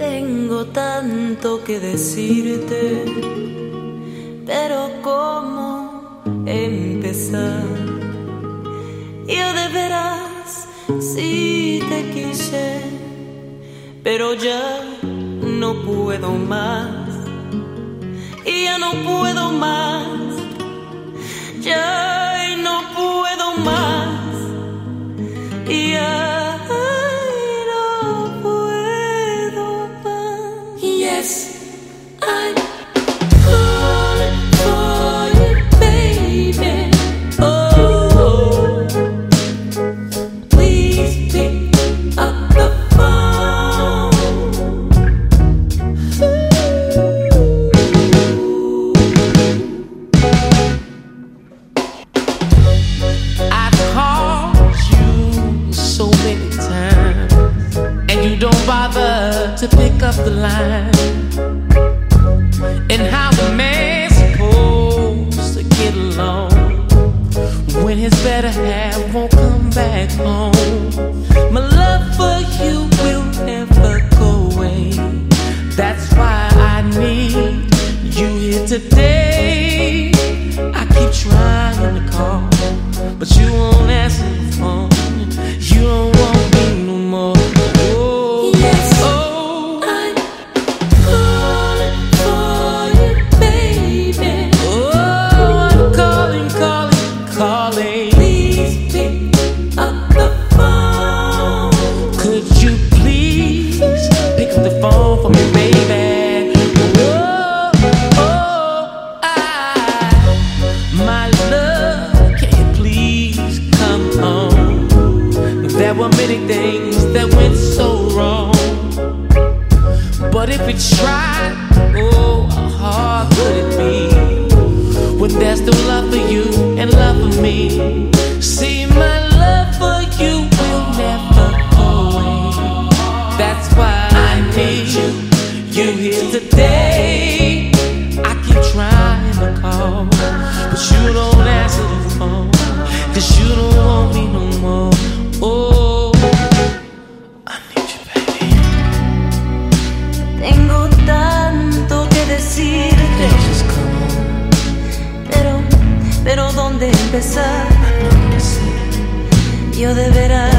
Tengo tanto que decirte, pero ¿cómo empezar? Yo de veras sí te quise, pero ya no puedo más, y ya no puedo más, ya no puedo más, y ya. Yes, I'm calling for you, baby. Oh, please pick up the phone. I've called you so many times, and you don't bother to pick up the line. And how a man's supposed to get along when his better half won't come back home. My love for you will never go away. That's why I need you here today. I keep trying to call, but you won't answer the phone. You don't want me no more. Oh, yes. Oh, I'm calling for you, baby. oh, I'm calling, calling, calling. Please pick up the phone. Could you please pick up the phone for me, baby? Oh, oh, my love, can you please come home? There were many things that went so wrong, but if we tried, oh, how hard could it be when there's no love for you and love for me? See, my love for you will never go away. That's why I need you here today. I keep trying to call, but you don't answer the phone, 'cause you don't want me no more. Oh, I need you, baby. Tengo tanto que decirte, Just come on. pero ¿dónde empezar? I know you said. Yo de veras